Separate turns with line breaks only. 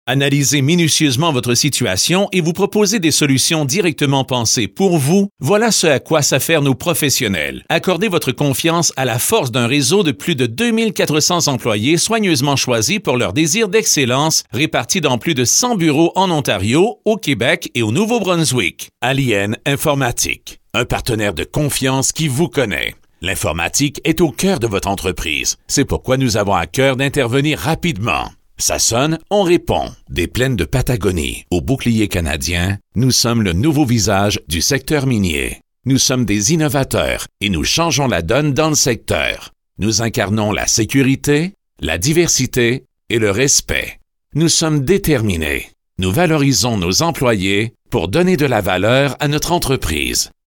Analysez minutieusement votre situation et vous proposez des solutions directement pensées pour vous. Voilà ce à quoi s'affairent nos professionnels. Accordez votre confiance à la force d'un réseau de plus de 2400 employés soigneusement choisis pour leur désir d'excellence, répartis dans plus de 100 bureaux en Ontario, au Québec et au Nouveau-Brunswick. Alien Informatique, un partenaire de confiance qui vous connaît. L'informatique est au cœur de votre entreprise. C'est pourquoi nous avons à cœur d'intervenir rapidement. Ça sonne, on répond. Des plaines de Patagonie au bouclier canadien, nous sommes le nouveau visage du secteur minier. Nous sommes des innovateurs et nous changeons la donne dans le secteur. Nous incarnons la sécurité, la diversité et le respect. Nous sommes déterminés. Nous valorisons nos employés pour donner de la valeur à notre entreprise.